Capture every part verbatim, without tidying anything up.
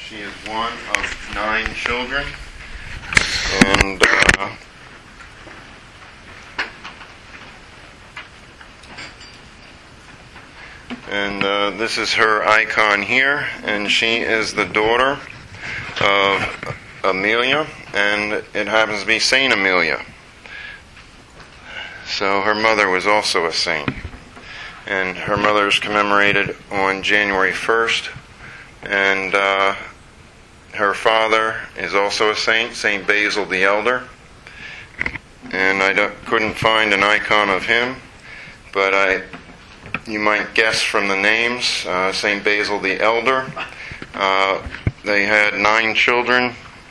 She is one of nine children, and uh, and uh, this is her icon here, and she is the daughter of Amelia, and it happens to be Saint Amelia. So her mother was also a saint, and her mother is commemorated on January first, and uh, her father is also a saint, Saint Basil the Elder, and I don't, couldn't find an icon of him, but I, you might guess from the names, uh, Saint Basil the Elder. Uh, they had nine children.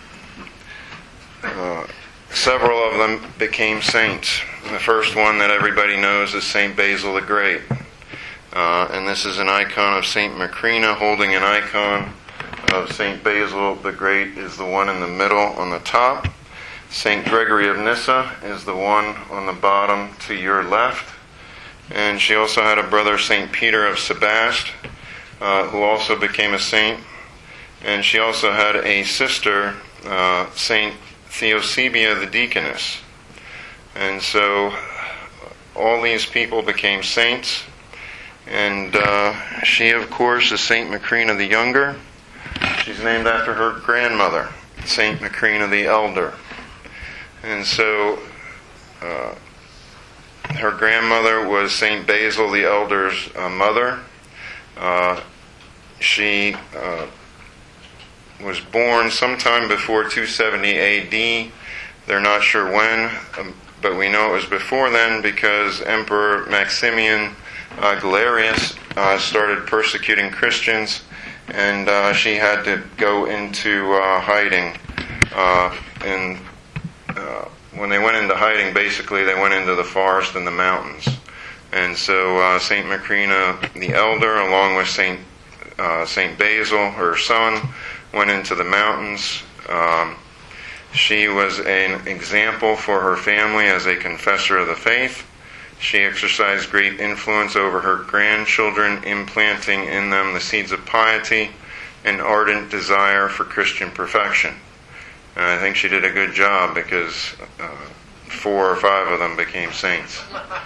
Uh, several of them became saints. The first one that everybody knows is Saint Basil the Great. Uh, and this is an icon of Saint Macrina holding an icon of Saint Basil the Great is the one in the middle on the top. Saint Gregory of Nyssa is the one on the bottom to your left. And she also had a brother, Saint Peter of Sebaste, uh, who also became a saint. And she also had a sister, uh, Saint Theosebia the Deaconess. And so all these people became saints. And uh, she, of course, is Saint Macrina the Younger. She's named after her grandmother, Saint Macrina the Elder. And so uh, her grandmother was Saint Basil the Elder's uh, mother. Uh, she uh, was born sometime before two seventy A D. They're not sure when, um, but we know it was before then because Emperor Maximian uh, Galerius uh, started persecuting Christians, and uh, she had to go into uh, hiding. Uh, and uh, when they went into hiding, basically they went into the forest and the mountains. And so uh, Saint Macrina the Elder, along with Saint uh, Saint Basil, her son, went into the mountains. Um, she was an example for her family as a confessor of the faith. She exercised great influence over her grandchildren, implanting in them the seeds of piety and ardent desire for Christian perfection. And I think she did a good job because uh, four or five of them became saints.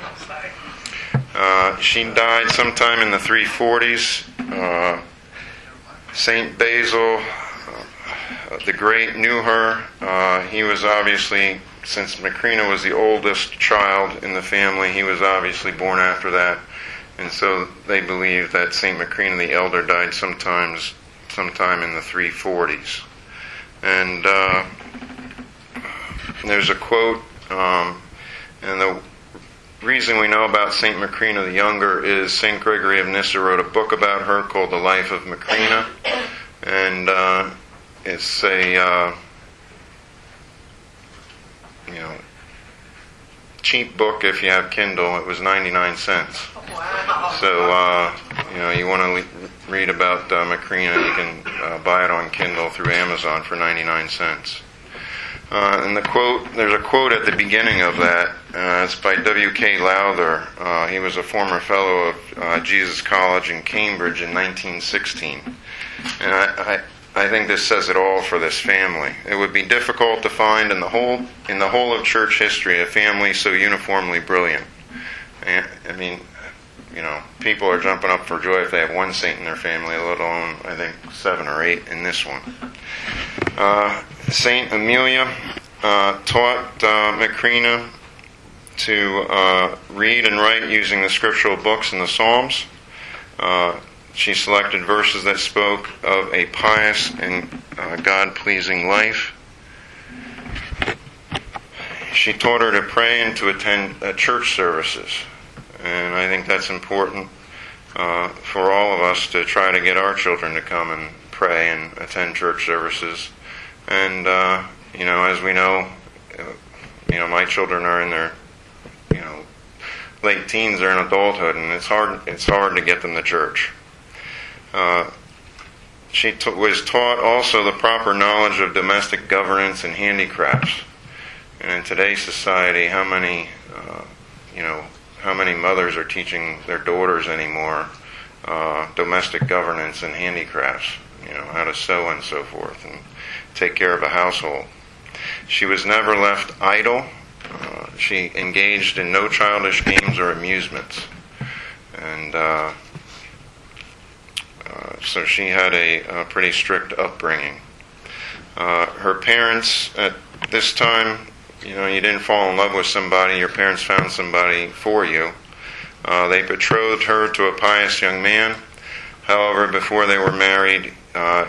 Uh, she died sometime in the three forties. Uh, Saint Basil uh, the Great knew her. Uh, he was obviously, since Macrina was the oldest child in the family, he was obviously born after that. And so they believe that Saint Macrina the Elder died sometimes, sometime in the three forties. And uh, there's a quote, um, and the reason we know about Saint Macrina the Younger is Saint Gregory of Nyssa wrote a book about her called The Life of Macrina, and uh, it's a uh, you know cheap book if you have Kindle. It was ninety-nine cents. So uh, you know you want to le- read about uh, Macrina, you can uh, buy it on Kindle through Amazon for ninety-nine cents. Uh, and the quote, there's a quote at the beginning of that. Uh, it's by W K Lowther. Uh, he was a former fellow of uh, Jesus College in Cambridge in nineteen sixteen. And I, I, I think this says it all for this family. It would be difficult to find in the whole in the whole of church history a family so uniformly brilliant. And, I mean, you know, people are jumping up for joy if they have one saint in their family, let alone, I think, seven or eight in this one. Uh, Saint Amelia uh, taught uh, Macrina to uh, read and write using the scriptural books and the Psalms. Uh, she selected verses that spoke of a pious and uh, God-pleasing life. She taught her to pray and to attend uh, church services. And I think that's important uh, for all of us to try to get our children to come and pray and attend church services. And, uh, you know, as we know, uh, you know, my children are in their, you know, late teens, they're in adulthood, and it's hard, it's hard to get them to church. Uh, she t- was taught also the proper knowledge of domestic governance and handicrafts. And in today's society, how many, uh, you know, how many mothers are teaching their daughters anymore uh, domestic governance and handicrafts? you know, how to sew and so forth, and take care of a household. She was never left idle. Uh, she engaged in no childish games or amusements. And uh, uh, so she had a, a pretty strict upbringing. Uh, her parents, at this time, you know, you didn't fall in love with somebody, your parents found somebody for you. Uh, they betrothed her to a pious young man. However, before they were married, uh,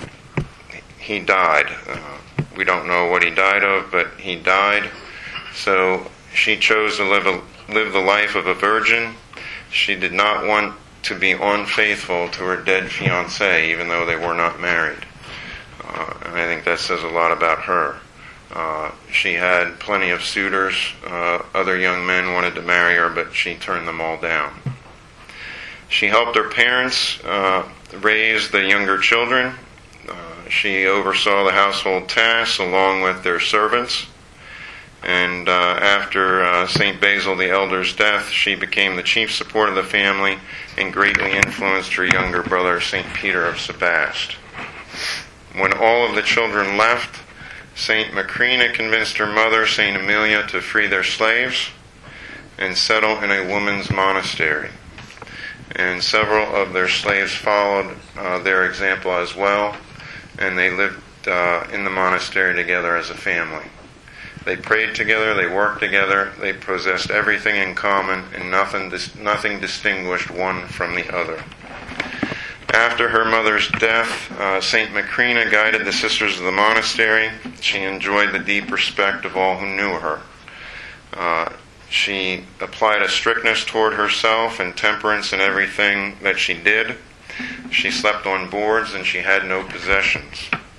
he died. Uh, we don't know what he died of, but he died. So she chose to live, a, live the life of a virgin. She did not want to be unfaithful to her dead fiancé, even though they were not married. Uh, and I think that says a lot about her. Uh, she had plenty of suitors. Uh, other young men wanted to marry her, but she turned them all down. She helped her parents uh, raise the younger children. Uh, she oversaw the household tasks along with their servants. And uh, after uh, Saint Basil the Elder's death, she became the chief support of the family and greatly influenced her younger brother, Saint Peter of Sebaste. When all of the children left, Saint Macrina convinced her mother, Saint Amelia, to free their slaves and settle in a woman's monastery. And several of their slaves followed uh, their example as well, and they lived uh, in the monastery together as a family. They prayed together, they worked together, they possessed everything in common, and nothing dis- nothing distinguished one from the other. After her mother's death, uh, Saint Macrina guided the sisters of the monastery. She enjoyed the deep respect of all who knew her. Uh, she applied a strictness toward herself and temperance in everything that she did. She slept on boards and she had no possessions.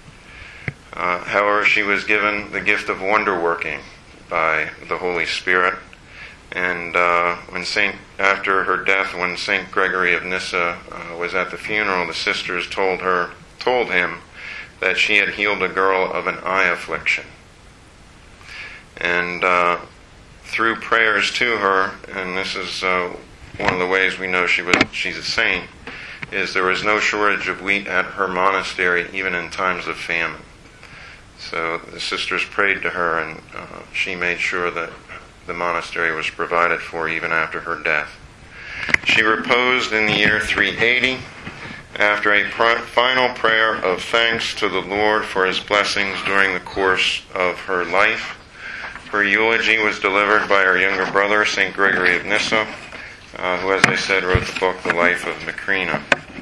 Uh, however, she was given the gift of wonder-working by the Holy Spirit. And uh, when Saint, after her death, when Saint Gregory of Nyssa uh, was at the funeral, the sisters told her, told him that she had healed a girl of an eye affliction. And uh, through prayers to her, and this is uh, one of the ways we know she was she's a saint, is there was no shortage of wheat at her monastery, even in times of famine. So the sisters prayed to her, and uh, she made sure that the monastery was provided for even after her death. She reposed in the year three eighty after a pr- final prayer of thanks to the Lord for his blessings during the course of her life. Her eulogy was delivered by her younger brother, Saint Gregory of Nyssa, uh, who, as I said, wrote the book, The Life of Macrina.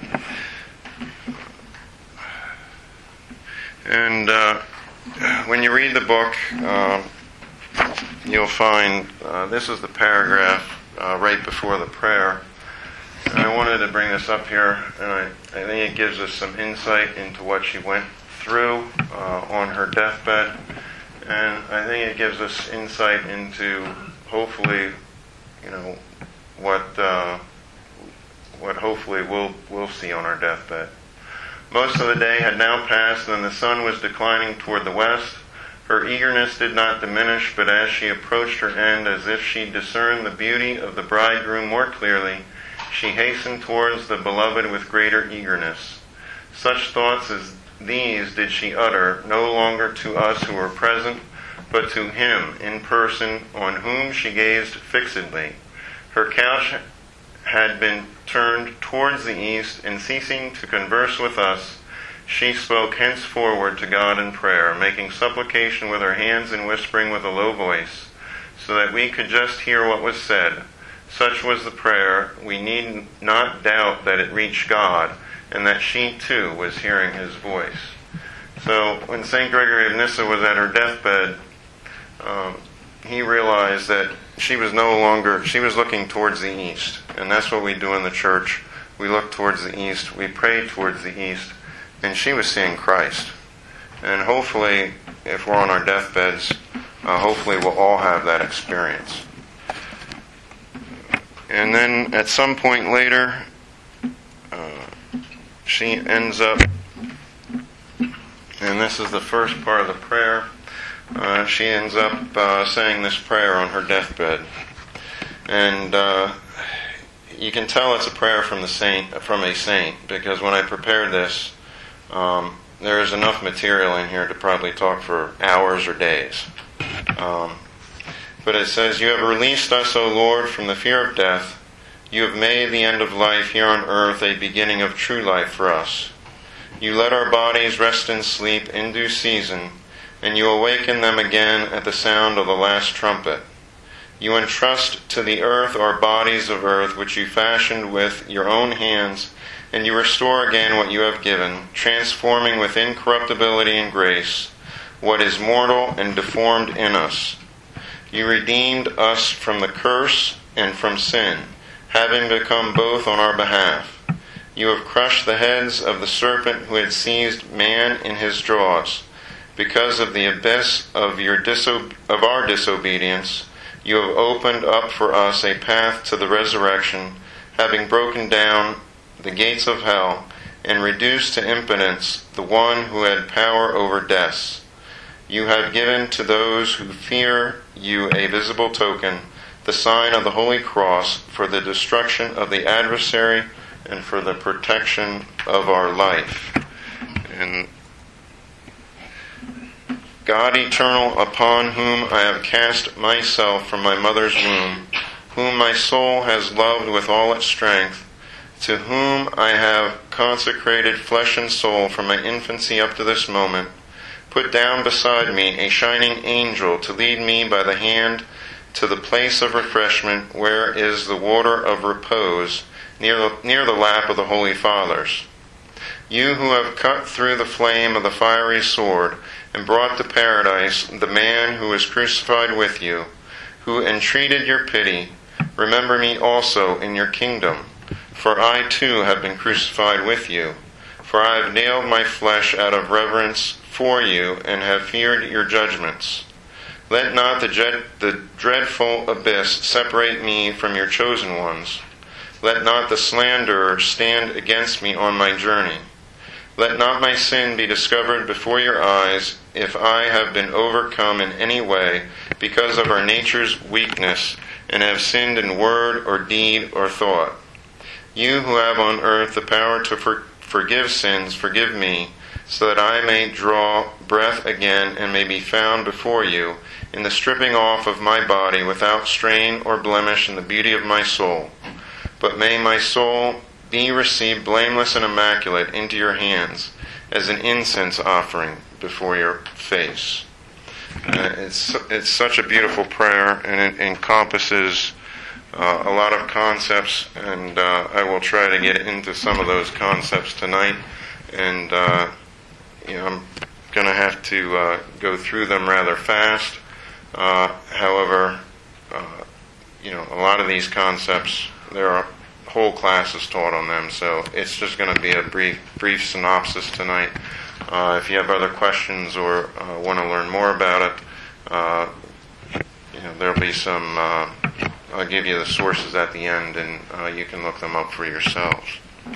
And uh, when you read the book, uh, you'll find uh, this is the paragraph uh, right before the prayer. And I wanted to bring this up here, and I, I think it gives us some insight into what she went through uh, on her deathbed. And I think it gives us insight into, hopefully, you know, what uh, what hopefully we'll we'll see on our deathbed. Most of the day had now passed, and the sun was declining toward the west. Her eagerness did not diminish, but as she approached her end, as if she discerned the beauty of the bridegroom more clearly, she hastened towards the beloved with greater eagerness. Such thoughts as these did she utter, no longer to us who were present, but to him in person, on whom she gazed fixedly. Her couch had been turned towards the east, and ceasing to converse with us, she spoke henceforward to God in prayer, making supplication with her hands and whispering with a low voice, so that we could just hear what was said. Such was the prayer, we need not doubt that it reached God, and that she too was hearing his voice. So when Saint Gregory of Nyssa was at her deathbed, um, he realized that she was no longer, she was looking towards the east. And that's what we do in the church. We look towards the east, we pray towards the east, and she was seeing Christ. And hopefully, if we're on our deathbeds, uh, hopefully we'll all have that experience. And then at some point later, uh, she ends up, and this is the first part of the prayer, uh, she ends up uh, saying this prayer on her deathbed. And uh, you can tell it's a prayer from the saint, from a saint, because when I prepared this, Um, there is enough material in here to probably talk for hours or days. Um, but it says, "You have released us, O Lord, from the fear of death. You have made the end of life here on earth a beginning of true life for us. You let our bodies rest in sleep in due season, and you awaken them again at the sound of the last trumpet. You entrust to the earth our bodies of earth, which you fashioned with your own hands, and you restore again what you have given, transforming with incorruptibility and grace what is mortal and deformed in us. You redeemed us from the curse and from sin, having become both on our behalf. You have crushed the heads of the serpent who had seized man in his jaws. Because of the abyss of your diso- of our disobedience, you have opened up for us a path to the resurrection, having broken down the gates of hell and reduced to impotence the one who had power over death. You have given to those who fear you a visible token, the sign of the Holy Cross, for the destruction of the adversary and for the protection of our life." And God eternal, upon whom I have cast myself from my mother's womb, whom my soul has loved with all its strength, to whom I have consecrated flesh and soul from my infancy up to this moment, put down beside me a shining angel to lead me by the hand to the place of refreshment where is the water of repose, near the, near the lap of the Holy Fathers. You who have cut through the flame of the fiery sword and brought to paradise the man who was crucified with you, who entreated your pity, remember me also in your kingdom. For I too have been crucified with you. For I have nailed my flesh out of reverence for you and have feared your judgments. Let not the, dread, the dreadful abyss separate me from your chosen ones. Let not the slanderer stand against me on my journey. Let not my sin be discovered before your eyes, if I have been overcome in any way because of our nature's weakness and have sinned in word or deed or thought. You who have on earth the power to for- forgive sins, forgive me, so that I may draw breath again and may be found before you in the stripping off of my body without strain or blemish in the beauty of my soul. But may my soul be received blameless and immaculate into your hands as an incense offering before your face. Uh, it's it's such a beautiful prayer, and it encompasses uh, a lot of concepts, and uh, I will try to get into some of those concepts tonight. And uh, you know, I'm going to have to uh, go through them rather fast. Uh, however, uh, you know, a lot of these concepts, there are whole classes taught on them, so it's just going to be a brief brief synopsis tonight. Uh, if you have other questions or uh, want to learn more about it, uh, you know, there'll be some, uh, I'll give you the sources at the end, and uh, you can look them up for yourselves.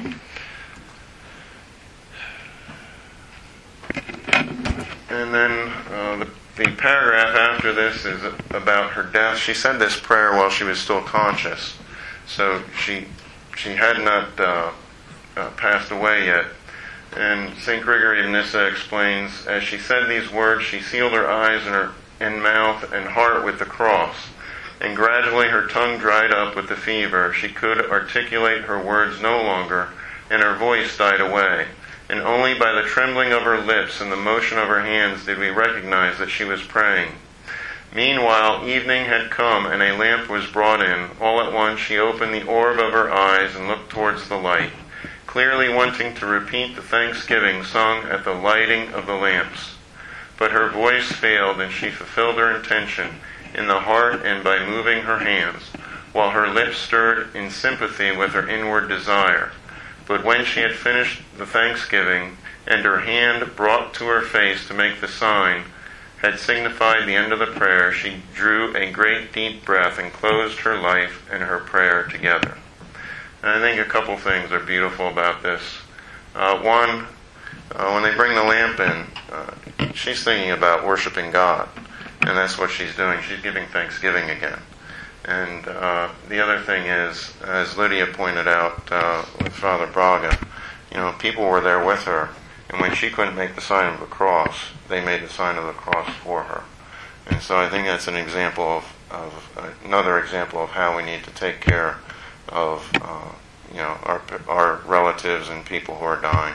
And then uh, the, the paragraph after this is about her death. She said this prayer while she was still conscious, so she she had not uh, uh, passed away yet. And Saint Gregory of Nyssa explains, as she said these words, she sealed her eyes and her and mouth and heart with the cross, and gradually her tongue dried up with the fever. She could articulate her words no longer, and her voice died away. And only by the trembling of her lips and the motion of her hands did we recognize that she was praying. Meanwhile, evening had come, and a lamp was brought in. All at once she opened the orb of her eyes and looked towards the light, clearly wanting to repeat the thanksgiving sung at the lighting of the lamps. But her voice failed, and she fulfilled her intention in the heart and by moving her hands, while her lips stirred in sympathy with her inward desire. But when she had finished the thanksgiving, and her hand brought to her face to make the sign, had signified the end of the prayer, she drew a great deep breath and closed her life and her prayer together. And I think a couple things are beautiful about this. Uh, one, uh, when they bring the lamp in, uh, she's thinking about worshiping God, and that's what she's doing. She's giving thanksgiving again. And uh, the other thing is, as Lydia pointed out uh, with Father Braga, you know, people were there with her, And when she couldn't make the sign of the cross, they made the sign of the cross for her. And so I think that's an example of, of uh, another example of how we need to take care of uh, you know our our relatives and people who are dying.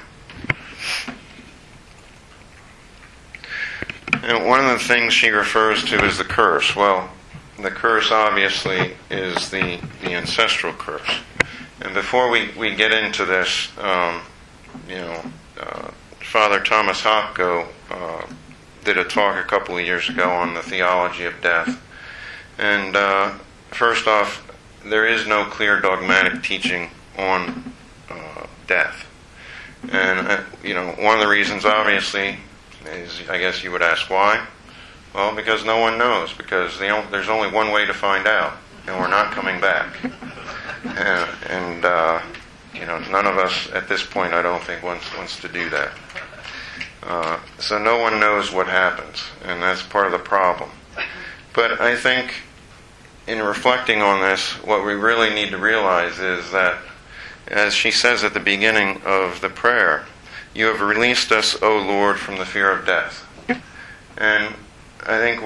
And one of the things she refers to is the curse. Well, the curse obviously is the, the ancestral curse. And before we, we get into this, um, you know, uh, Father Thomas Hopko uh, did a talk a couple of years ago on the theology of death. And uh, first off, there is no clear dogmatic teaching on uh, death. And, uh, you know, one of the reasons, obviously, is, I guess you would ask why? Well, because no one knows, because they don't, there's only one way to find out, and we're not coming back. And, and uh, you know, none of us at this point, I don't think, wants, wants to do that. Uh, so no one knows what happens, and that's part of the problem. But I think in reflecting on this, what we really need to realize is that, as she says at the beginning of the prayer, "You have released us, O Lord, from the fear of death." And I think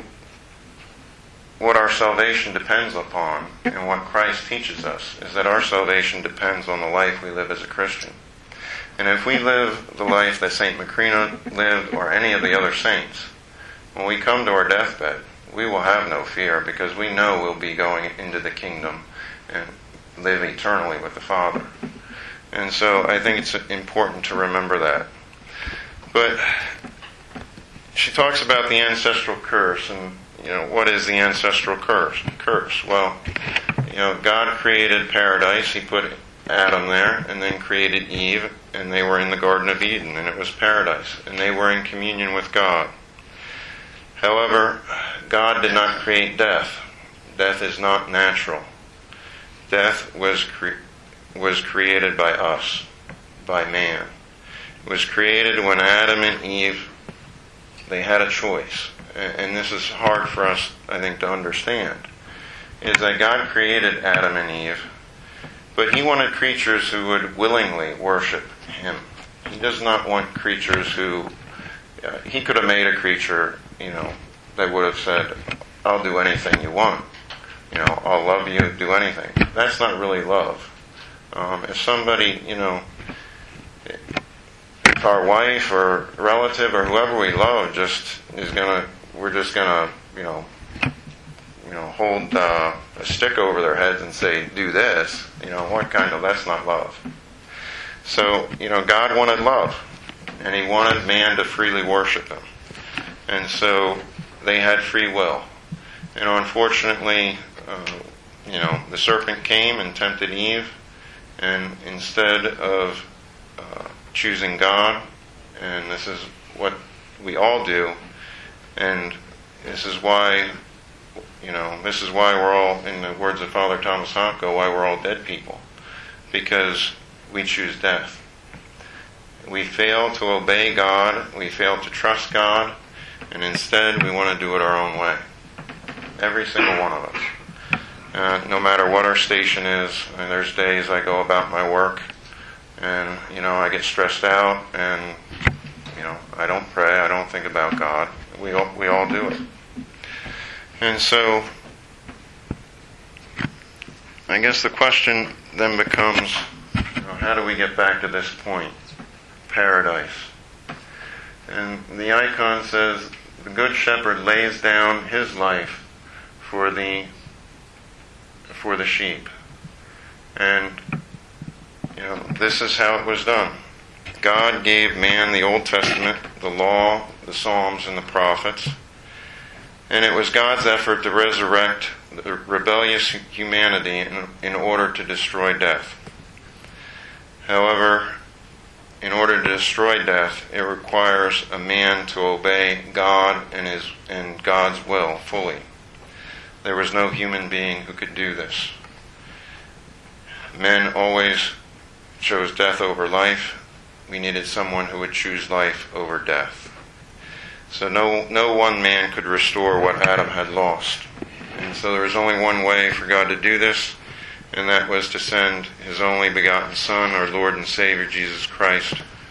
what our salvation depends upon, and what Christ teaches us, is that our salvation depends on the life we live as a Christian. And if we live the life that Saint Macrina lived, or any of the other saints, when we come to our deathbed, we will have no fear, because we know we'll be going into the kingdom and live eternally with the Father. And so I think it's important to remember that. But she talks about the ancestral curse, and, you know, what is the ancestral curse? Curse. Well, you know, God created paradise. He put Adam there, and then created Eve, and they were in the Garden of Eden, and it was paradise, and they were in communion with God. However, God did not create death. Death is not natural. Death was cre- was created by us, by man. It was created when Adam and Eve, they had a choice. And this is hard for us, I think, to understand, is that God created Adam and Eve, but He wanted creatures who would willingly worship Him. He does not want creatures who, uh, He could have made a creature, you know, that would have said, "I'll do anything you want. You know, I'll love you, do anything." That's not really love. Um, if somebody, you know, if our wife or relative or whoever we love just is gonna, we're just gonna, you know, you know, hold uh, a stick over their heads and say, "Do this," you know, what kind of? That's not love. So, you know, God wanted love, and He wanted man to freely worship Him, and so they had free will. And unfortunately, uh, you know, the serpent came and tempted Eve, and instead of uh, choosing God, and this is what we all do, and this is why, you know, this is why we're all, in the words of Father Thomas Hopko, why we're all dead people, because we choose death. We fail to obey God, we fail to trust God, and instead we want to do it our own way. Every single one of us. Uh, no matter what our station is, and there's days I go about my work, and, you know, I get stressed out, and, you know, I don't pray, I don't think about God. We all, we all do it. And so, I guess the question then becomes, you know, how do we get back to this point? Paradise. And the icon says, "The Good Shepherd lays down His life for the for the sheep." And, you know, this is how it was done. God gave man the Old Testament, the law, the Psalms, and the prophets. And it was God's effort to resurrect the rebellious humanity in, in order to destroy death. However, in order to destroy death, it requires a man to obey God and his and God's will fully. There was no human being who could do this. Men always chose death over life. We needed someone who would choose life over death. So no no one man could restore what Adam had lost. And so there was only one way for God to do this, and that was to send His only begotten Son, our Lord and Savior Jesus Christ,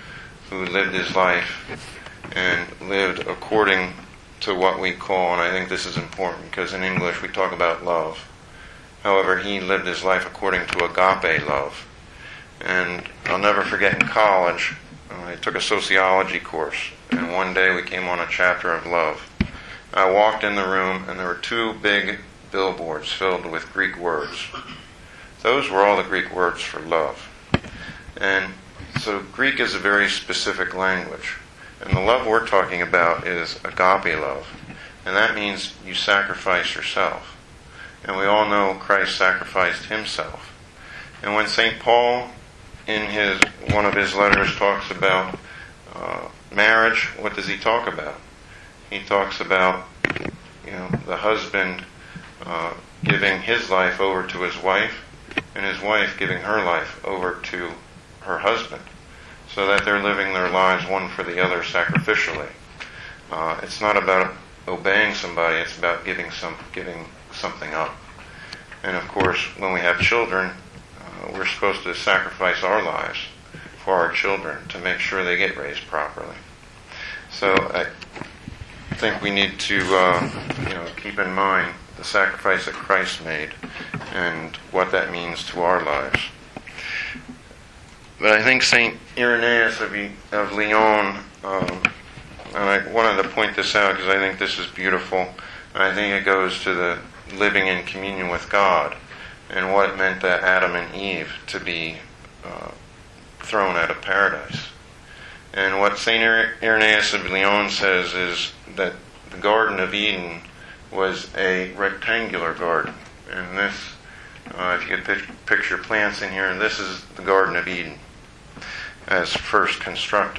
who lived his life and lived according to what we call, and I think this is important because in English we talk about love. However, he lived his life according to agape love. And I'll never forget in college, I took a sociology course, and one day we came on a chapter of love. I walked in the room, and there were two big billboards filled with Greek words. Those were all the Greek words for love. And so Greek is a very specific language. And the love we're talking about is agape love. And that means you sacrifice yourself. And we all know Christ sacrificed himself. And when Saint Paul, in his one of his letters, talks about uh, marriage, what does he talk about? He talks about, you know, the husband uh, giving his life over to his wife, and his wife giving her life over to her husband, so that they're living their lives one for the other sacrificially. Uh, it's not about obeying somebody, it's about giving some giving something up. And of course, when we have children, uh, we're supposed to sacrifice our lives for our children to make sure they get raised properly. So I think we need to uh, you know, keep in mind the sacrifice that Christ made and what that means to our lives. But I think Saint Irenaeus of, of Lyon, um, and I wanted to point this out because I think this is beautiful, and I think it goes to the living in communion with God and what it meant to Adam and Eve to be uh, thrown out of paradise. And what Saint Irenaeus of Lyon says is that the Garden of Eden was a rectangular garden. And this, uh, if you could picture plants in here, this is the Garden of Eden as first constructed.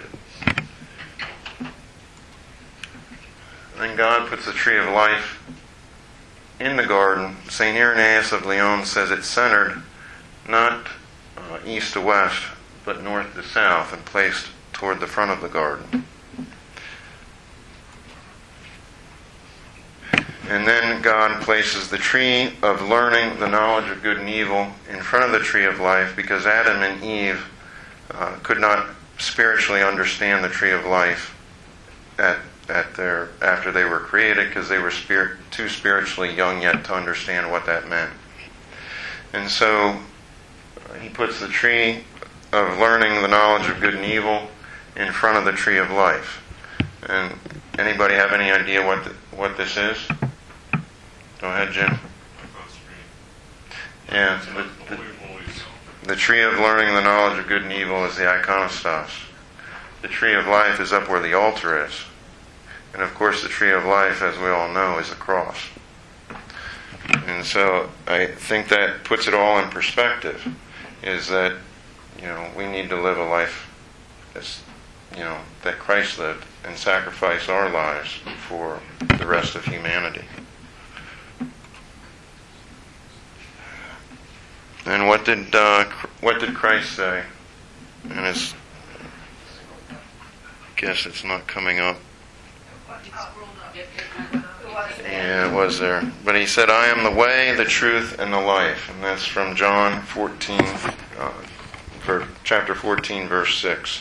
Then God puts the tree of life in the garden. Saint Irenaeus of Lyon says it's centered not uh, east to west, but north to south, and placed toward the front of the garden. And then God places the tree of learning, the knowledge of good and evil, in front of the tree of life, because Adam and Eve uh, could not spiritually understand the tree of life at at their after they were created, because they were spirit, too spiritually young yet to understand what that meant. And so uh, he puts the tree of learning, the knowledge of good and evil, in front of the tree of life. And anybody have any idea what the, what this is? Go ahead, Jim. Yeah, the, the, the tree of learning, the knowledge of good and evil is the iconostas. The tree of life is up where the altar is. And of course the tree of life, as we all know, is a cross. And so I think that puts it all in perspective, is that, you know, we need to live a life as, you know, that Christ lived, and sacrifice our lives for the rest of humanity. And what did uh, what did Christ say? And it's, I guess it's not coming up. Yeah, it was there. But he said, I am the way, the truth, and the life. And that's from John fourteen, uh, for chapter fourteen, verse six.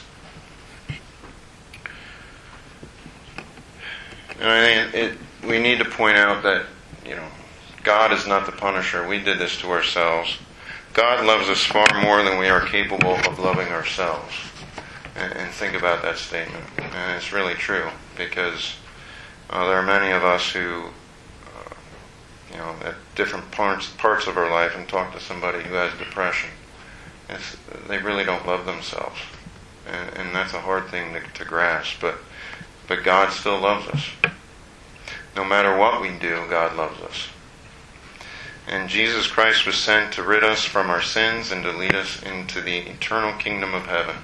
And I think it, it, we need to point out that, you know, God is not the punisher. We did this to ourselves. God loves us far more than we are capable of loving ourselves. And, and think about that statement. And it's really true, because uh, there are many of us who, uh, you know, at different parts parts of our life, and talk to somebody who has depression. It's, they really don't love themselves. And, and that's a hard thing to, to grasp. But But God still loves us. No matter what we do, God loves us. And Jesus Christ was sent to rid us from our sins and to lead us into the eternal kingdom of heaven.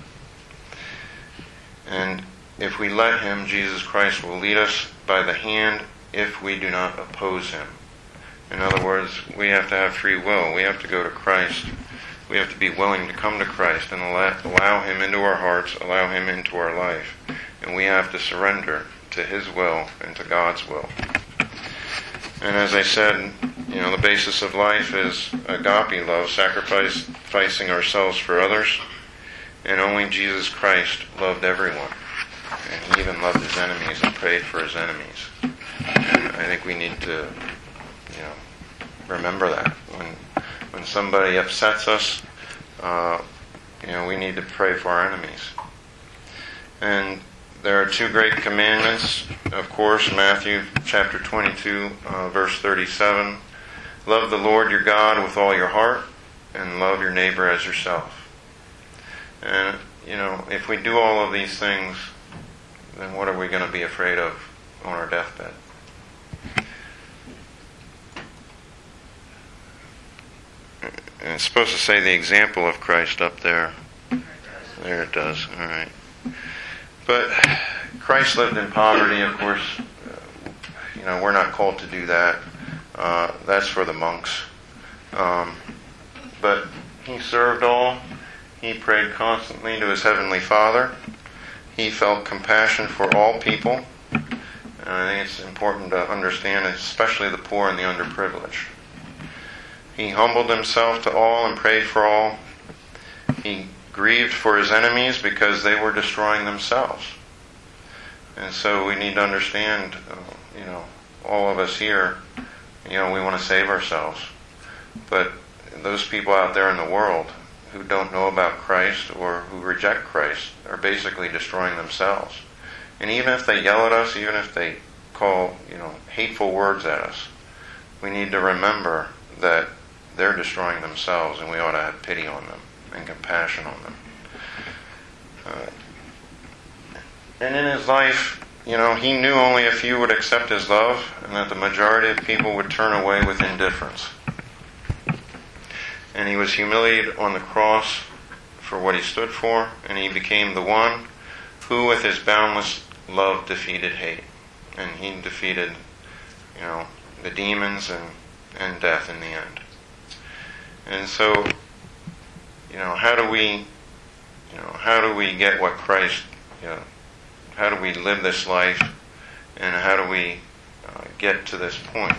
And if we let Him, Jesus Christ will lead us by the hand if we do not oppose Him. In other words, we have to have free will. We have to go to Christ. We have to be willing to come to Christ and allow Him into our hearts, allow Him into our life. And we have to surrender to His will and to God's will. And as I said, you know, the basis of life is agape love, sacrificing ourselves for others. And only Jesus Christ loved everyone. And he even loved his enemies and prayed for his enemies. And I think we need to, you know, remember that. When when somebody upsets us, uh, you know, we need to pray for our enemies. And there are two great commandments, of course, Matthew chapter twenty-two, uh, verse thirty-seven. Love the Lord your God with all your heart, and love your neighbor as yourself. And, you know, if we do all of these things, then what are we going to be afraid of on our deathbed? And it's supposed to say the example of Christ up there. There it does. All right. But Christ lived in poverty, of course. Uh, you know, we're not called to do that. Uh, that's for the monks. Um, but he served all. He prayed constantly to his heavenly Father. He felt compassion for all people. And I think it's important to understand, especially the poor and the underprivileged. He humbled himself to all and prayed for all. He grieved for his enemies because they were destroying themselves. And so we need to understand, uh, you know, all of us here, you know, we want to save ourselves. But those people out there in the world who don't know about Christ or who reject Christ are basically destroying themselves. And even if they yell at us, even if they call, you know, hateful words at us, we need to remember that they're destroying themselves, and we ought to have pity on them and compassion on them. Uh, and in his life, you know, he knew only a few would accept his love, and that the majority of people would turn away with indifference. And he was humiliated on the cross for what he stood for, and he became the one who, with his boundless love, defeated hate. And he defeated, you know, the demons and, and death in the end. And so, you know, how do we, you know, how do we get what Christ, you know, how do we live this life, and how do we uh, get to this point?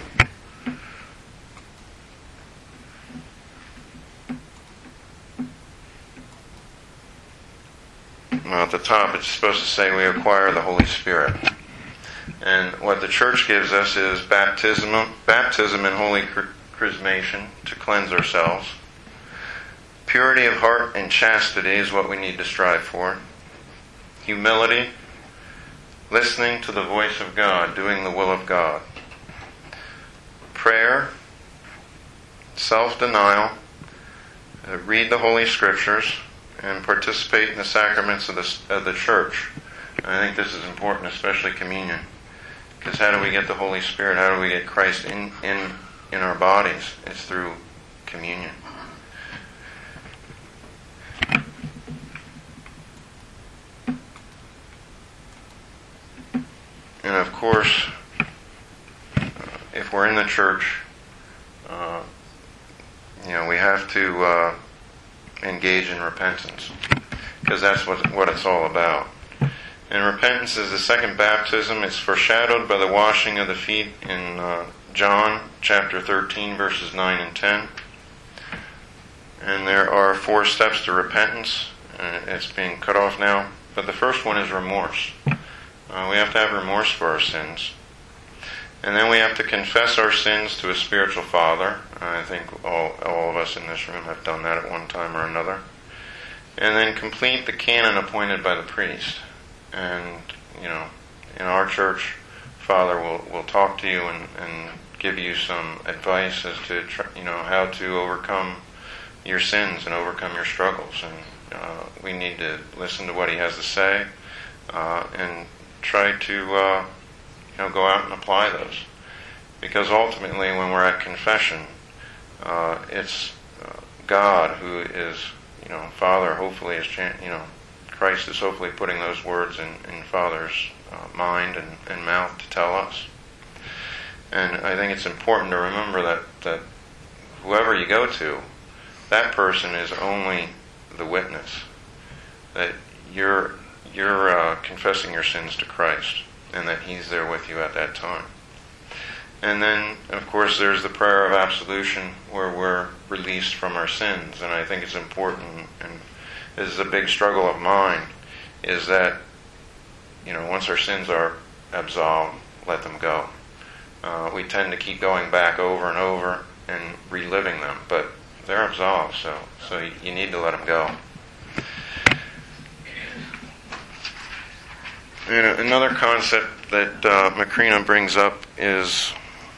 Well, at the top it's supposed to say we acquire the Holy Spirit. And what the church gives us is baptism, baptism in holy chrismation to cleanse ourselves. Purity of heart and chastity is what we need to strive for. Humility, listening to the voice of God, doing the will of God. Prayer, self-denial, uh, read the Holy Scriptures, and participate in the sacraments of the, of the church. And I think this is important, especially communion. Because how do we get the Holy Spirit? How do we get Christ in, in, in our bodies? It's through communion. And of course, uh, if we're in the church, uh, you know, we have to uh, engage in repentance, because that's what what it's all about. And repentance is the second baptism. It's foreshadowed by the washing of the feet in uh, John chapter thirteen, verses nine and ten. And there are four steps to repentance. Uh, it's being cut off now. But the first one is remorse. Uh, we have to have remorse for our sins. And then we have to confess our sins to a spiritual father. I think all, all of us in this room have done that at one time or another. And then complete the canon appointed by the priest. And, you know, in our church, Father will, will talk to you and, and give you some advice as to, you know, how to overcome your sins and overcome your struggles. And uh, we need to listen to what he has to say uh, and try to, uh, you know, go out and apply those. Because ultimately, when we're at confession, uh, it's uh, God who is, you know, Father hopefully is, you know, Christ is hopefully putting those words in, in Father's uh, mind and, and mouth to tell us. And I think it's important to remember that, that whoever you go to, that person is only the witness. That you're you're uh, confessing your sins to Christ, and that He's there with you at that time. And then, of course, there's the prayer of absolution, where we're released from our sins. And I think it's important, and this is a big struggle of mine, is that, you know, once our sins are absolved, let them go. Uh, we tend to keep going back over and over and reliving them, but they're absolved, so so you, you need to let them go. And another concept that uh, Macrina brings up is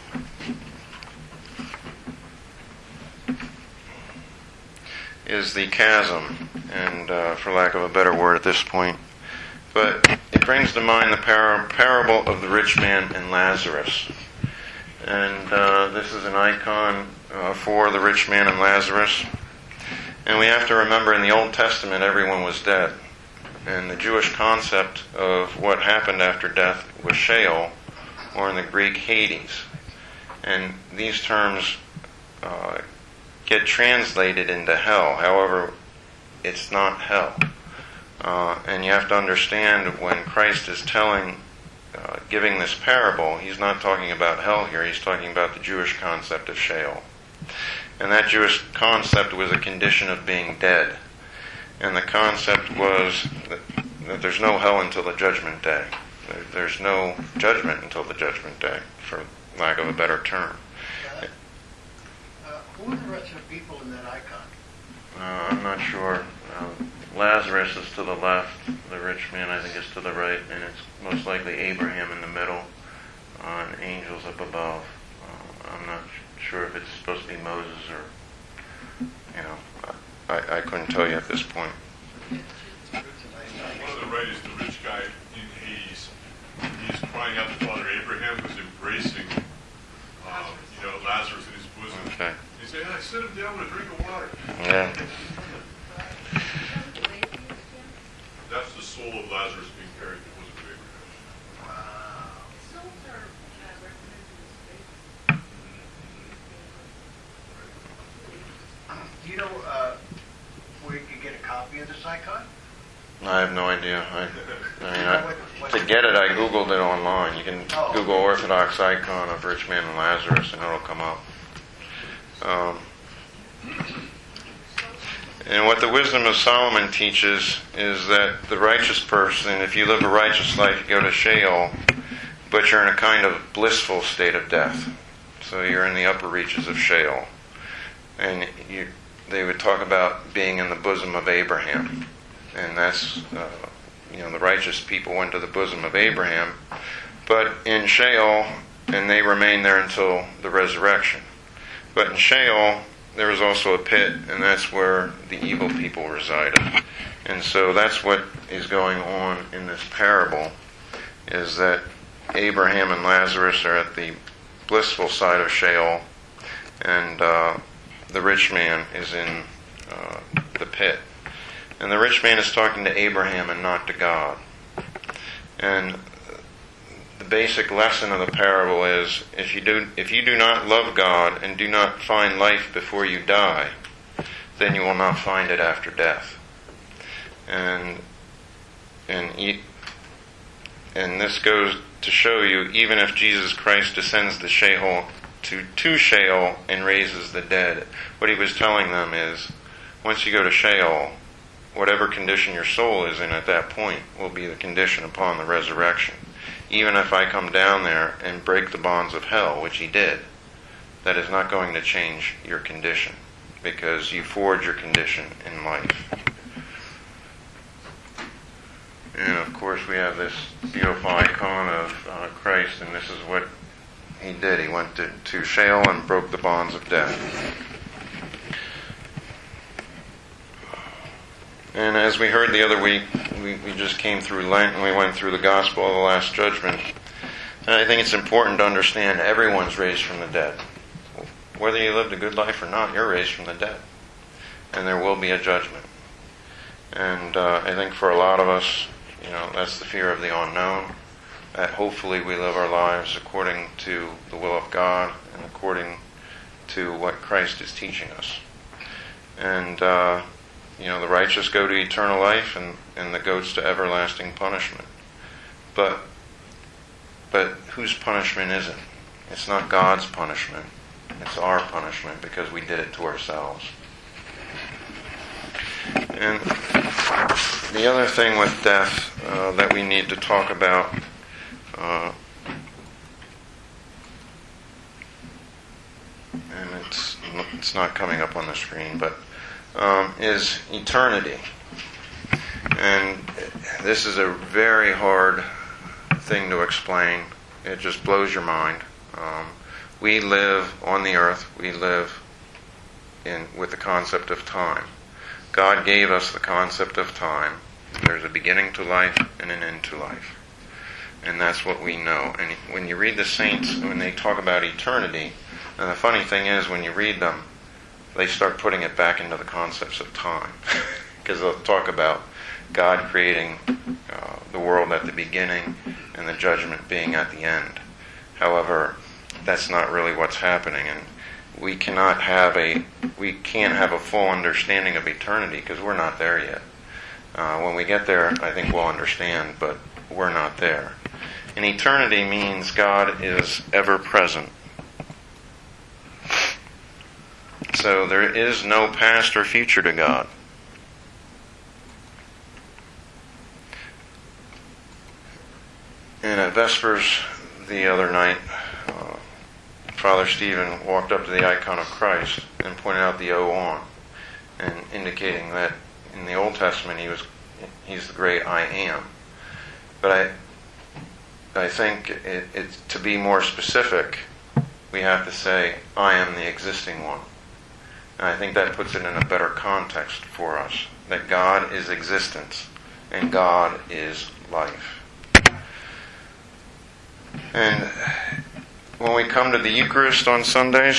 is the chasm, and uh, for lack of a better word at this point, but it brings to mind the par- parable of the rich man and Lazarus. And uh, this is an icon uh, for the rich man and Lazarus. And we have to remember, in the Old Testament, everyone was dead. And the Jewish concept of what happened after death was Sheol, or in the Greek, Hades. And these terms uh, get translated into hell. However, it's not hell. Uh, and you have to understand, when Christ is telling, uh, giving this parable, he's not talking about hell here. He's talking about the Jewish concept of Sheol. And that Jewish concept was a condition of being dead. And the concept was that, that there's no hell until the judgment day. There, there's no judgment until the judgment day, for lack of a better term. Uh, uh, who are the rest of the people in that icon? Uh, I'm not sure. Uh, Lazarus is to the left. The rich man, I think, is to the right. And it's most likely Abraham in the middle, uh, and angels up above. Uh, I'm not sure if it's supposed to be Moses or, you know, I, I couldn't tell you at this point. One of the right is the rich guy in Hades. He's crying out to Father Abraham, who's embracing, um, you know, Lazarus in his bosom. Okay. He's saying, I sit him down with a drink of water. Yeah. That's the soul of Lazarus being carried in the bosom of Abraham. Wow. Do you know uh, where you can get a copy of this icon? I have no idea. I, I mean, I, to get it, I Googled it online. You can Oh. Google Orthodox icon of rich man and Lazarus, and it'll come up. Um, and what the wisdom of Solomon teaches is that the righteous person, if you live a righteous life, you go to Sheol, but you're in a kind of blissful state of death. So you're in the upper reaches of Sheol. And you, they would talk about being in the bosom of Abraham. And that's, uh, you know, the righteous people went to the bosom of Abraham. But in Sheol, and they remain there until the resurrection. But in Sheol, there was also a pit, and that's where the evil people resided. And so that's what is going on in this parable, is that Abraham and Lazarus are at the blissful side of Sheol, and uh, the rich man is in uh, the pit. And the rich man is talking to Abraham and not to God. And the basic lesson of the parable is, if you do if you do not love God and do not find life before you die, then you will not find it after death. And and and this goes to show you, even if Jesus Christ descends to Sheol, to, to Sheol and raises the dead, what he was telling them is, once you go to Sheol, whatever condition your soul is in at that point will be the condition upon the resurrection. Even if I come down there and break the bonds of hell, which he did, that is not going to change your condition, because you forge your condition in life. And of course we have this beautiful icon of uh, Christ, and this is what he did. He went to, to Sheol and broke the bonds of death. And as we heard the other week, we, we just came through Lent and we went through the Gospel of the Last Judgment. And I think it's important to understand everyone's raised from the dead. Whether you lived a good life or not, you're raised from the dead. And there will be a judgment. And uh, I think for a lot of us, you know, that's the fear of the unknown. That hopefully we live our lives according to the will of God and according to what Christ is teaching us. And, uh, you know, the righteous go to eternal life, and, and the goats to everlasting punishment. But, but whose punishment is it? It's not God's punishment. It's our punishment because we did it to ourselves. And the other thing with death uh, that we need to talk about uh, and it's it's not coming up on the screen, but um, is eternity. And this is a very hard thing to explain. It just blows your mind. Um, we live on the earth. We live in with the concept of time. God gave us the concept of time. There's a beginning to life and an end to life. And that's what we know. And when you read the saints, when they talk about eternity, and the funny thing is, when you read them, they start putting it back into the concepts of time. Because they'll talk about God creating uh, the world at the beginning and the judgment being at the end. However, that's not really what's happening, and we cannot have a we can't have a full understanding of eternity because we're not there yet. Uh, when we get there, I think we'll understand, but we're not there. And eternity means God is ever present. So there is no past or future to God. And at Vespers the other night, uh, Father Stephen walked up to the icon of Christ and pointed out the O on, and indicating that in the Old Testament he was he's the great I am. But I I think it, it, to be more specific, we have to say, I am the existing one. And I think that puts it in a better context for us, that God is existence and God is life. And when we come to the Eucharist on Sundays,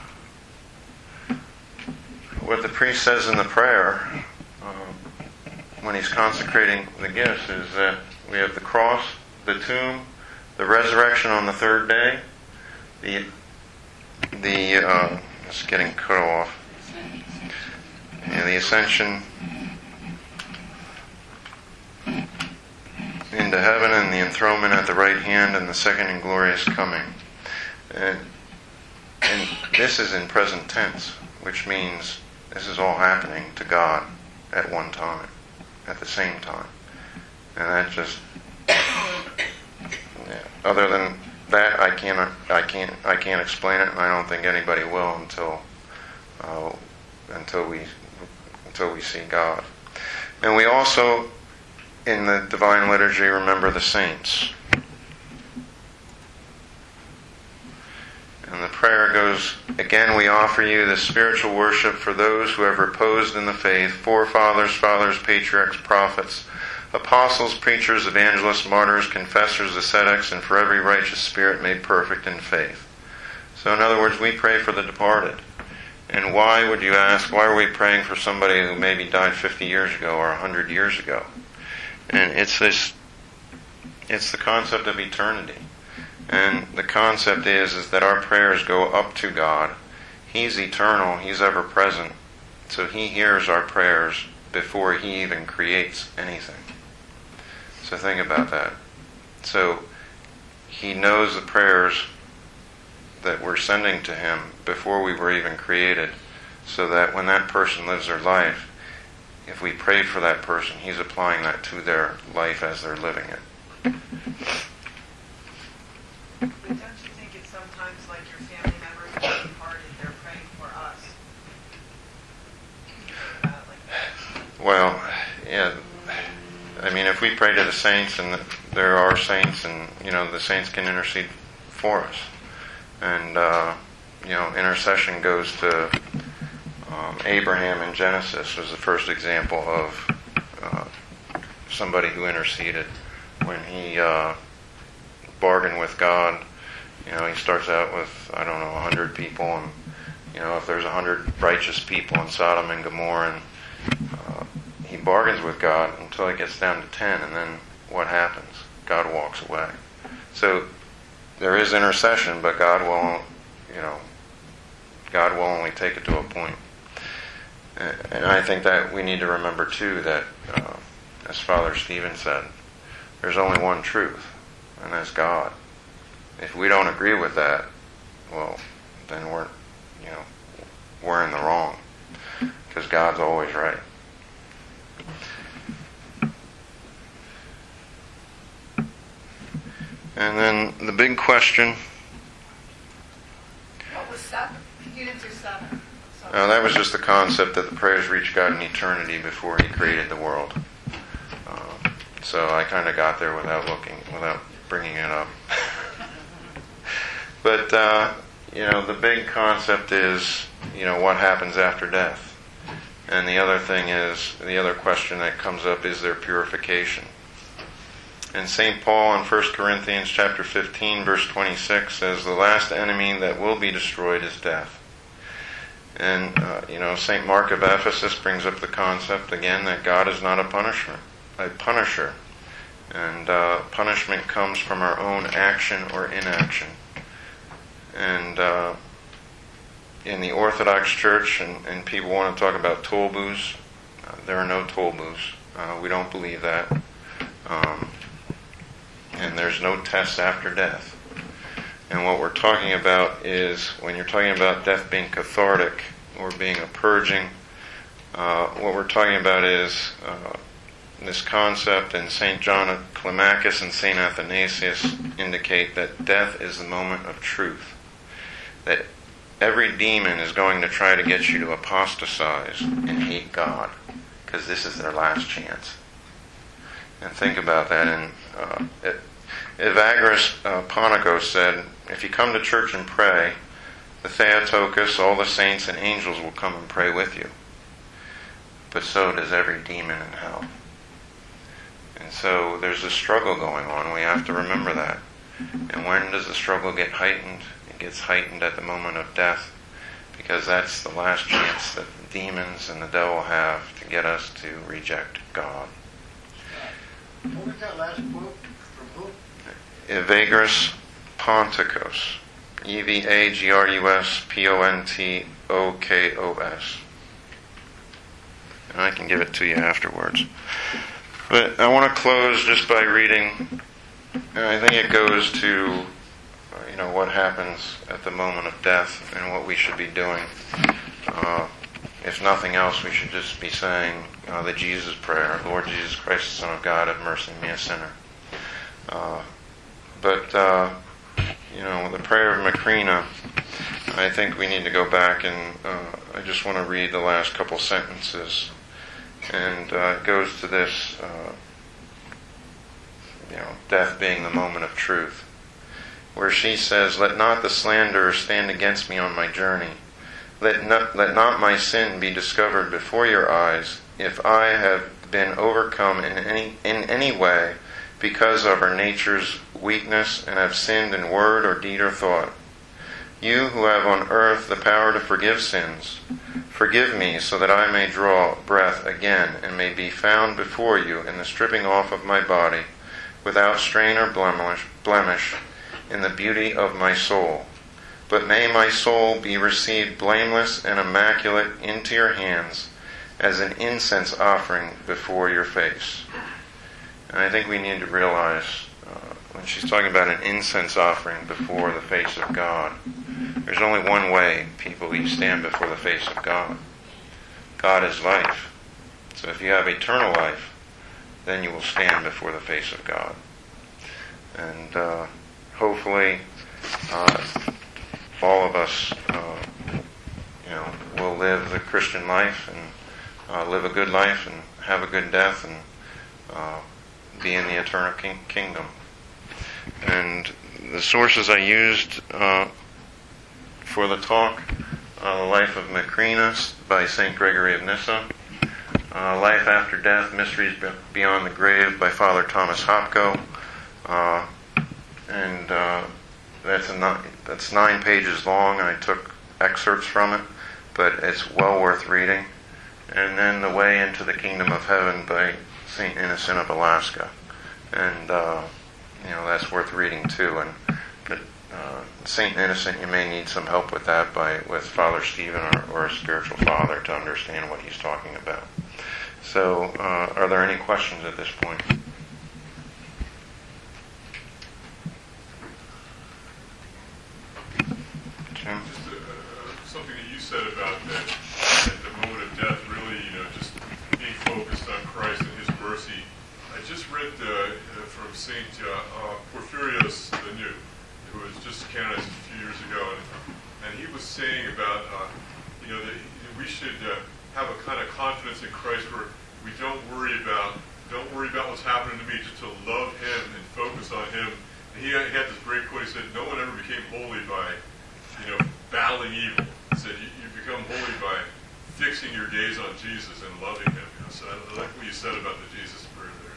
what the priest says in the prayer um, when he's consecrating the gifts is that we have the cross, the tomb, the resurrection on the third day, the the uh, it's getting cut off, and the ascension into heaven, and the enthronement at the right hand, and the second and glorious coming. And, and this is in present tense, which means this is all happening to God at one time, at the same time. And that just, yeah. Other than that, I cannot, I can't, I can't explain it, and I don't think anybody will until, uh, until we, until we see God. And we also, in the Divine Liturgy, remember the saints. And the prayer goes, again we offer you the spiritual worship for those who have reposed in the faith, forefathers, fathers, patriarchs, prophets, apostles, preachers, evangelists, martyrs, confessors, ascetics, and for every righteous spirit made perfect in faith. So in other words, we pray for the departed. And why, would you ask, why are we praying for somebody who maybe died fifty years ago or one hundred years ago? And it's this, it's the concept of eternity. And the concept is, is that our prayers go up to God. He's eternal, He's ever present. So He hears our prayers before He even creates anything. So think about that. So He knows the prayers that we're sending to Him before we were even created, so that when that person lives their life, if we pray for that person, He's applying that to their life as they're living it. But don't you think it's sometimes like your family members who are departed, they're praying for us? Uh, like Well, yeah. I mean, if we pray to the saints, and there are saints, and, you know, the saints can intercede for us. And, uh, you know, intercession goes to um, Abraham in Genesis was the first example of uh, somebody who interceded when he uh, bargained with God. You know, he starts out with, I don't know, a hundred people, and, you know, if there's a hundred righteous people in Sodom and Gomorrah, and uh, he bargains with God until it gets down to ten, and then what happens? God walks away. So there is intercession, but God will, you know, God will only take it to a point. And I think that we need to remember too that, uh, as Father Stephen said, there's only one truth, and that's God. If we don't agree with that, well, then we're, you know, we're in the wrong, because God's always right. And then the big question, What was seven? You didn't do seven. So uh, that was just the concept that the prayers reach God in eternity before He created the world. Uh, so I kind of got there without looking, without bringing it up. But, uh, you know, the big concept is, you know, what happens after death? And the other thing is, the other question that comes up is there purification? And Saint Paul in First Corinthians chapter fifteen, verse twenty-six says, the last enemy that will be destroyed is death. And, uh, you know, Saint Mark of Ephesus brings up the concept again that God is not a punisher, a punisher. And uh, punishment comes from our own action or inaction. And uh, in the Orthodox Church, and, and people want to talk about toll booths, uh, there are no toll booths. Uh, we don't believe that. Um, and there's no tests after death. And what we're talking about is, when you're talking about death being cathartic or being a purging, uh, what we're talking about is uh, this concept, and Saint John of Climacus and Saint Athanasius indicate that death is the moment of truth. That every demon is going to try to get you to apostatize and hate God, because this is their last chance. And think about that. And uh, Evagrius uh, Ponticus said, if you come to church and pray, the Theotokos, all the saints and angels will come and pray with you. But so does every demon in hell. And so there's a struggle going on. We have to remember that. And when does the struggle get heightened? It gets heightened at the moment of death, because that's the last chance that the demons and the devil have to get us to reject God. What was that last quote from who? Evagrius Ponticus. E V A G R U S P O N T O K O S. And I can give it to you afterwards. But I want to close just by reading, and I think it goes to, you know, what happens at the moment of death and what we should be doing. Uh, if nothing else, we should just be saying uh, the Jesus prayer, Lord Jesus Christ, the Son of God, have mercy on me, a sinner. Uh, but, uh, you know, the prayer of Macrina, I think we need to go back and uh, I just want to read the last couple sentences. And uh, it goes to this, uh, you know, death being the moment of truth, where she says, let not the slanderer stand against me on my journey. Let not, let not my sin be discovered before your eyes, if I have been overcome in any in any way because of our nature's weakness and have sinned in word or deed or thought. You who have on earth the power to forgive sins, forgive me so that I may draw breath again and may be found before you in the stripping off of my body, without stain or blemish, blemish in the beauty of my soul. But may my soul be received blameless and immaculate into your hands as an incense offering before your face. And I think we need to realize, uh, when she's talking about an incense offering before the face of God, there's only one way, people, you stand before the face of God. God is life. So if you have eternal life, then you will stand before the face of God. And uh, hopefully, uh, all of us, uh, you know, will live the Christian life and uh, live a good life and have a good death and uh, be in the eternal king- kingdom. And the sources I used uh, for the talk, uh, The Life of Macrina by Saint Gregory of Nyssa, uh, Life After Death, Mysteries Beyond the Grave by Father Thomas Hopko, uh, and uh, that's, a nine, that's nine pages long. I took excerpts from it, but it's well worth reading. And then The Way into the Kingdom of Heaven by Saint Innocent of Alaska. And, uh, you know, that's worth reading too. And but uh, Saint Innocent, you may need some help with that by with Father Stephen or, or a spiritual father to understand what he's talking about. So, uh, are there any questions at this point? Jim? Just uh, uh, something that you said about that at the moment of death, really, you know, just being focused on Christ and His mercy. I just read uh, uh, from Saint uh, uh, Porphyrios canonized a few years ago, and, and he was saying about, uh, you know, that we should uh, have a kind of confidence in Christ where we don't worry about don't worry about what's happening to me, just to love Him and focus on Him. And he, he had this great quote. He said, "No one ever became holy by, you know, battling evil." He said, "You, you become holy by fixing your gaze on Jesus and loving Him." You know, so I, I like what you said about the Jesus spirit there.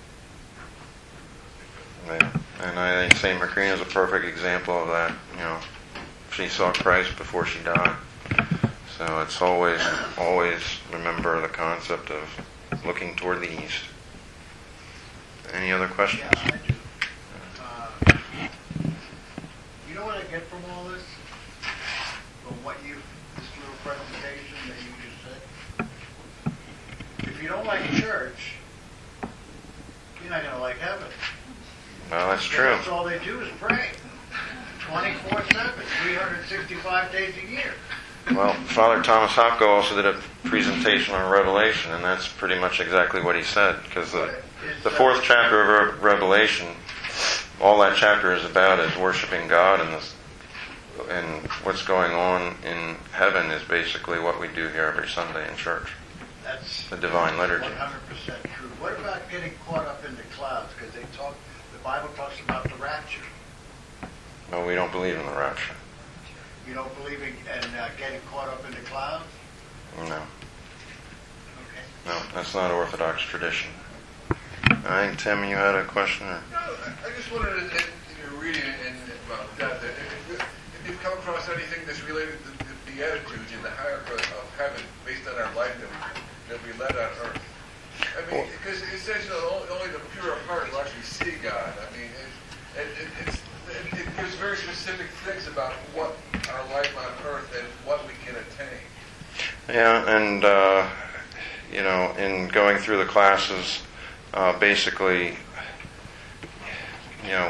Yeah. And I think Saint Macrina is a perfect example of that. You know, she saw Christ before she died. So it's always, always remember the concept of looking toward the east. Any other questions? Yeah, I do. Uh, you know what I get from all this? From what you, this little presentation that you just said? If you don't like church, you're not going to like heaven. Well, that's Because true. That's all they do is pray. twenty-four seven, three hundred sixty-five days a year. Well, Father Thomas Hopko also did a presentation on Revelation, and that's pretty much exactly what he said. Because the, the fourth chapter of Revelation, all that chapter is about is worshiping God, and this, and what's going on in heaven is basically what we do here every Sunday in church. That's The divine liturgy. one hundred percent true. What about getting caught up in the clouds? Because they talk, the Bible talks about the rapture. No, we don't believe in the rapture. You don't believe in, in uh, getting caught up in the clouds? No, Okay. no, that's not Orthodox tradition. I think, Tim, you had a question? Or? No, I I just wanted to, in your reading in, about death, if, if you've come across anything that's related to the Beatitudes in the hierarchy of heaven based on our life that we, that we led on earth. I mean, because it says, you know, only, only the pure of heart will actually see God. I mean, it, it, it, it's, it, it gives very specific things about what our life on earth and what we can attain. Yeah, and, uh, you know, in going through the classes, uh, basically, you know,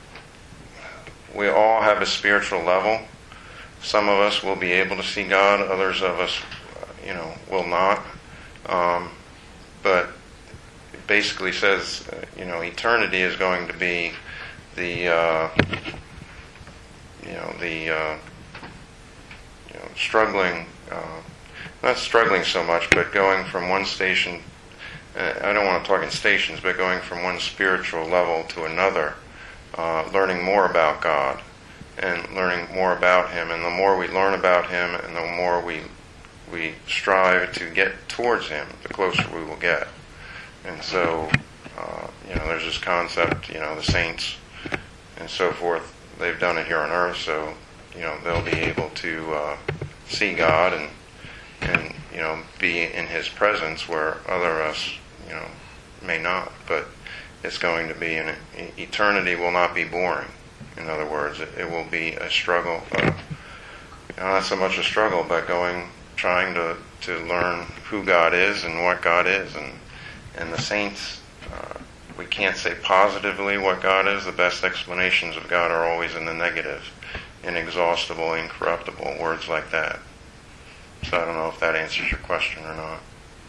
we all have a spiritual level. Some of us will be able to see God, others of us, you know, will not. Um, but it basically says, uh, you know, eternity is going to be the, uh, you know, the, uh, you know, struggling, uh, not struggling so much, but going from one station, uh, I don't want to talk in stations, but going from one spiritual level to another, uh, learning more about God and learning more about Him. And the more we learn about Him and the more we we strive to get towards Him, the closer we will get. And so, uh, you know, there's this concept, you know, the saints and so forth, they've done it here on earth, so, you know, they'll be able to uh, see God and, and, you know, be in His presence where other us, you know, may not. But it's going to be, an eternity will not be boring. In other words, it, it will be a struggle, uh, you know, not so much a struggle, but going, trying to, to learn who God is and what God is. And, and the saints, uh, we can't say positively what God is. The best explanations of God are always in the negative, inexhaustible, incorruptible, words like that. So I don't know if that answers your question or not.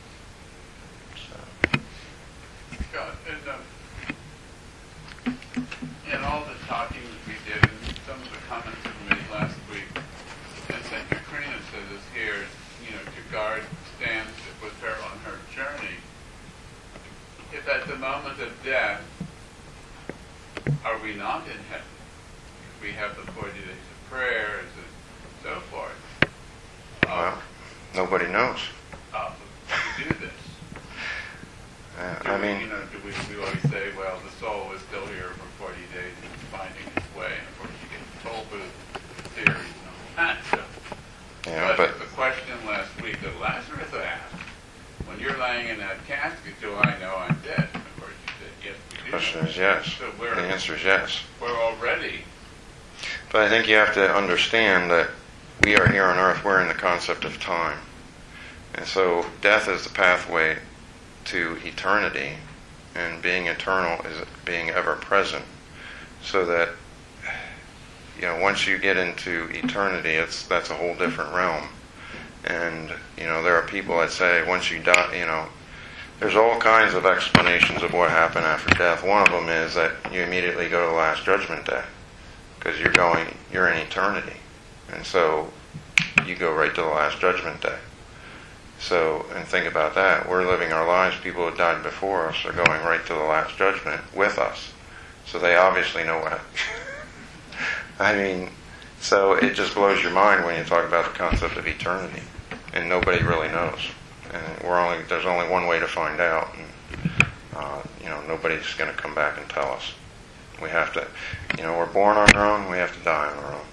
So. Yeah, and um, in all the talking that we did, and some of the comments that were made last week, and Saint Macrina says is here, you know, to guard stands with her on her journey. If at the moment of death, are we not in heaven? If we have the forty days of prayers and so forth. Well, nobody knows. Uh, to do this. Uh, Do I we, mean, you know, do we, we always say, well, the soul is still here for forty days and it's finding its way, and of course you get the toll booth theories and all that. So, yeah, but, but the question last week that Lazarus asked, when you're laying in that casket, do I know I'm dead? And of course you said, yes, we the do. question is yes. So we're, The answer is yes. we're already, But I think you have to understand that we are here on earth, we're in the concept of time. And so death is the pathway to eternity, and being eternal is being ever present. So that, you know, once you get into eternity, it's that's a whole different realm. And, you know, there are people that say once you die, you know, there's all kinds of explanations of what happened after death. One of them is that you immediately go to the Last Judgment Day. because you're going, you're in eternity. And so you go right to the last judgment day. So, and think about that. We're living our lives. People who died before us are going right to the last judgment with us. So they obviously know what. I mean, so it just blows your mind when you talk about the concept of eternity. And nobody really knows. And we're only, there's only one way to find out. And, uh, you know, nobody's going to come back and tell us. We have to, you know, we're born on our own. We have to die on our own.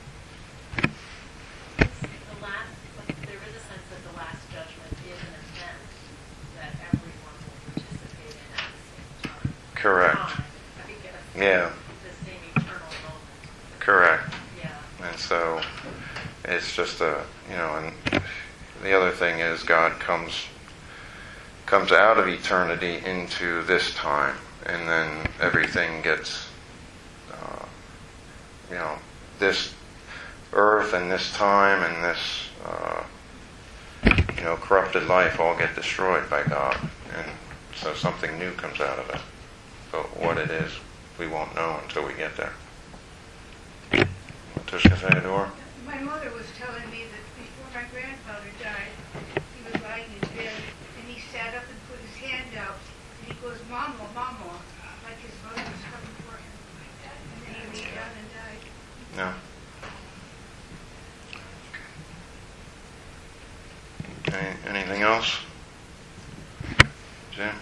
The last, like, there is a sense that the last judgment is an event that everyone will participate in at the same time. Correct. Time. I think it's Yeah. the same eternal moment. Correct. Yeah. And so it's just a, you know, and the other thing is God comes comes out of eternity into this time, and then everything gets, uh, you know, this earth and this time and this, uh, you know, corrupted life all get destroyed by God, and so something new comes out of it. But what it is, we won't know until we get there. Tushka Theodore? My mother was telling me that before my grandfather died, he was lying in bed, and he sat up and put his hand out, and he goes, "Mama, Mama," like his mother was coming for him. And then he lay down and died. No. Any, anything else? Jim?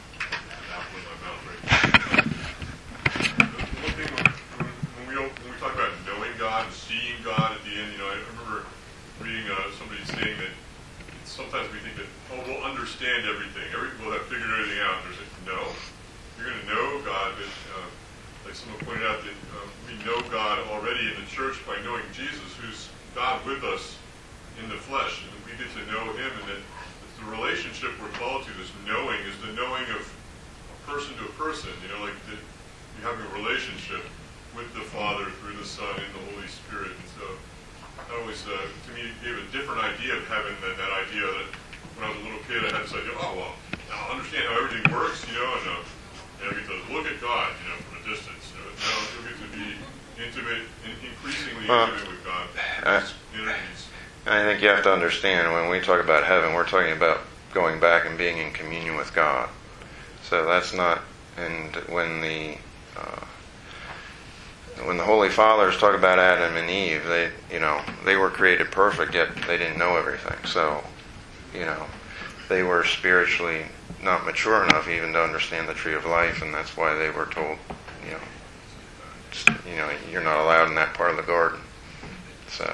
One thing when, when, we, when we talk about knowing God and seeing God at the end, you know, I remember reading uh, somebody saying that sometimes we think that, oh, we'll understand everything. Every, we'll have figured everything out. There's like, no. You're going to know God, but uh, like someone pointed out, that uh, we know God already in the church by knowing Jesus, who's God with us in the flesh. And we get to know Him, and that the relationship we're called to, this knowing, is the knowing of a person to a person. You know, like the, you have a relationship with the Father through the Son and the Holy Spirit. And so that always, uh, to me, gave a different idea of heaven than that idea that when I was a little kid, I had this idea, oh, well, now I understand how everything works, you know, and, uh, and I get to look at God, you know, from a distance. You know, now I get to be intimate, and increasingly Well, intimate with God. uh, Energies. I think you have to understand, when we talk about heaven, we're talking about going back and being in communion with God. So that's not, and when the uh, when the Holy Fathers talk about Adam and Eve, they, you know, they were created perfect, yet they didn't know everything. So, you know, they were spiritually not mature enough even to understand the tree of life, and that's why they were told, you know, just, you know, you're not allowed in that part of the garden. So,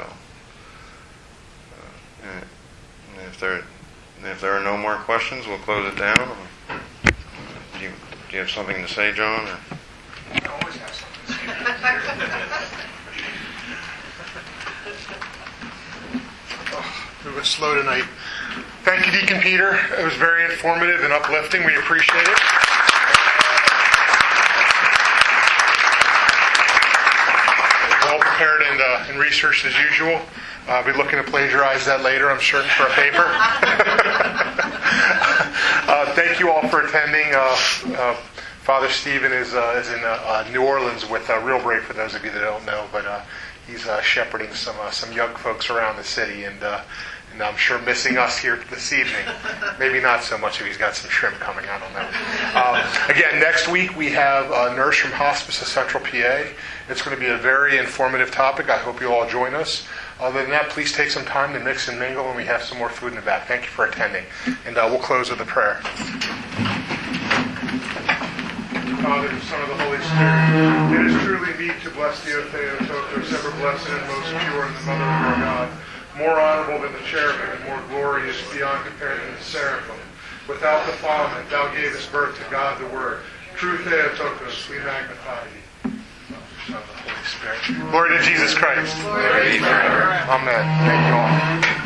uh, if there if there are no more questions, we'll close it down. Do you, do you have something to say, John? Or? I always have something to say. Oh, it was slow tonight. Thank you, Deacon Peter. It was very informative and uplifting. We appreciate it. Well prepared and, uh, and researched as usual. Uh, I'll be looking to plagiarize that later, I'm sure, for a paper. uh, thank you all for attending. Uh, uh, Father Stephen is uh, is in uh, uh, New Orleans with uh, Real Break, for those of you that don't know, but uh, he's uh, shepherding some uh, some young folks around the city, and uh, and I'm sure missing us here this evening. Maybe not so much if he's got some shrimp coming. I don't know. Uh, again, next week we have a nurse from Hospice of Central P A. It's going to be a very informative topic. I hope you all join us. Other than that, please take some time to mix and mingle, and we have some more food in the back. Thank you for attending. And uh, we'll close with a prayer. Father, Son, of the Holy Spirit, it is truly meet to bless thee, O Theotokos, ever blessed and most pure, and the Mother of our God, more honorable than the cherubim, and more glorious beyond compare than the seraphim. Without defilement, thou gavest birth to God the Word. True Theotokos, we magnify thee. Son of the Holy Spirit. Glory to Jesus Christ. Glory to Amen. Thank you all.